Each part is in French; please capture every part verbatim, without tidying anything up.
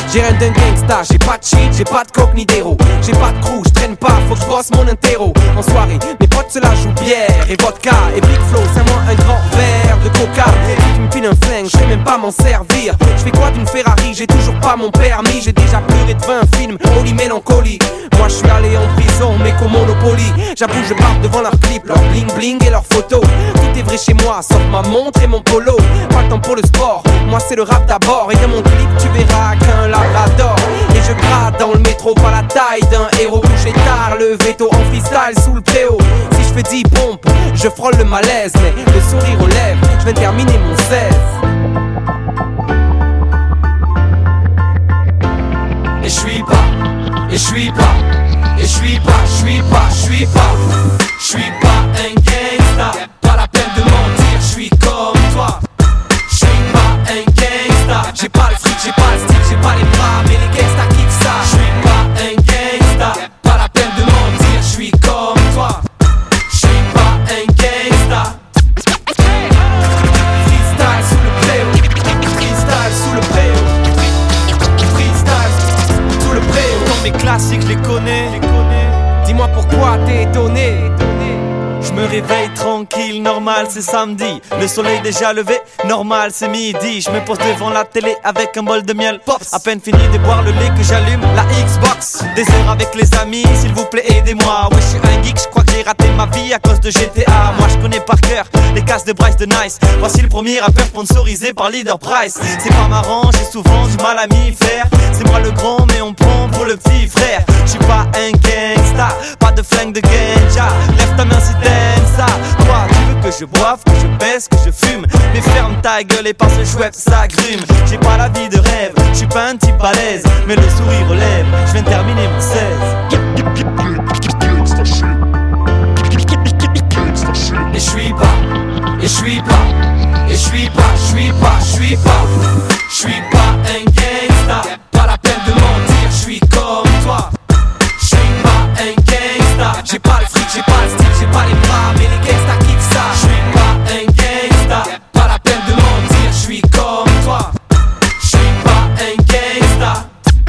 J'ai rien d'un gangsta, j'ai pas de shit, j'ai pas de coke ni d'héros. J'ai pas de crew, j'traîne pas, faut que j'bosse mon interro. En soirée, mes potes se la jouent bière et vodka. Et Big Flow, c'est moi un grand verre de coca. Tu me files un flingue, j'sais même pas m'en servir. J'fais quoi d'une Ferrari, j'ai toujours pas mon permis. J'ai déjà pleuré de vingt films, holy mélancolie. Moi j'suis allé en prison, mais qu'au Monopoly. J'avoue je barbe devant leurs clips, leurs bling bling et leurs photos. Tout est vrai chez moi, sauf ma montre et mon polo. Pas le temps pour le sport, moi c'est le rap d'abord. Et dans mon clip tu verras qu'un labrador. Et je gratte dans le métro, pas la taille d'un héros. Couché tard, le veto en freestyle sous le préau. Si je fais dix pompes, je frôle le malaise. Mais le sourire aux lèvres, je viens de terminer mon seize. Et je suis pas, et je suis pas, et je suis pas, je suis pas, je suis pas, je suis pas un gangsta. Pas la peine de mentir, je suis comme toi. Je suis pas un gangsta. J'ai pas le fric, j'ai pas le style, j'ai pas les bras, mais les gangsta kiffent ça. Je suis pas un gangsta. Pas la peine de mentir, je suis comme toi. Je suis pas un gangsta. Freestyle sous le préau, freestyle sous le préau, freestyle sous le préau. Dans mes classiques, je les connais. Dis-moi pourquoi t'es étonné. Je me réveille tranquille, normal c'est samedi. Le soleil déjà levé, normal c'est midi. Je me pose devant la télé avec un bol de miel Pops. À peine fini de boire le lait que j'allume la Xbox. Des heures avec les amis, s'il vous plaît aidez-moi. Ouais je suis un geek, je crois que j'ai raté ma vie à cause de G T A. Moi je connais par cœur les cases de Bryce de Nice. Voici le premier rappeur sponsorisé par Leader Price. C'est pas marrant, j'ai souvent du mal à m'y faire. C'est moi le grand mais on prend pour le petit frère. Je suis pas un gangsta, pas de flingue de ganja. Lève ta main si t'aimes ça. Toi tu veux que je boive, que je baisse, que je fume. Mais ferme ta gueule et passe le chouette, ça grume. J'ai pas la vie de rêve, je suis pas un type balèze. Mais le sourire aux lèvres, je viens de terminer mon seize. Et je suis pas, et je suis pas, et je suis pas, je suis pas, je suis pas, je suis pas un gangsta. Pas la peine de mentir, je suis comme toi. Je suis pas un gangsta. J'ai pas le fric, j'ai pas le style, j'ai pas les bras, mais les gangsta kiffent ça. Je suis pas un gangsta. Pas la peine de mentir, je suis comme toi. Je suis pas un gangsta.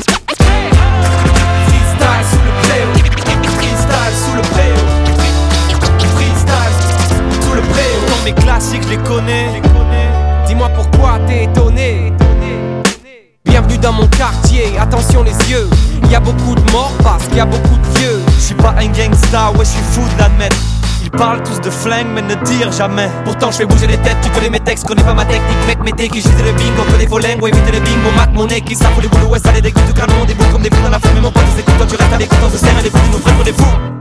Freestyle sous le préau, freestyle sous le préau, freestyle sous le préau. Dans mes classiques, je les connais. Dis-moi pourquoi t'es étonné. Bienvenue dans mon quartier, attention les yeux. Y a beaucoup de morts parce qu'il y a beaucoup de vieux. Je suis pas un gangsta, ouais je suis fou de l'admettre. Ils parlent tous de flingue mais ne dirent jamais. Pourtant je fais bouger les têtes, tu connais mes textes, connais pas ma technique. Mec mettez qui j'étais le bingo, connais vos langues, ouais évitez le bingo. Mat mon équipe, ça fout les boulots, ouais ça les dégoûte. Tout canon, des bouts comme des fous dans la flamme. Mais mon pote, c'est comme toi, tu restes à l'écoute, on se serre et les fous, nous prennent pour des fous.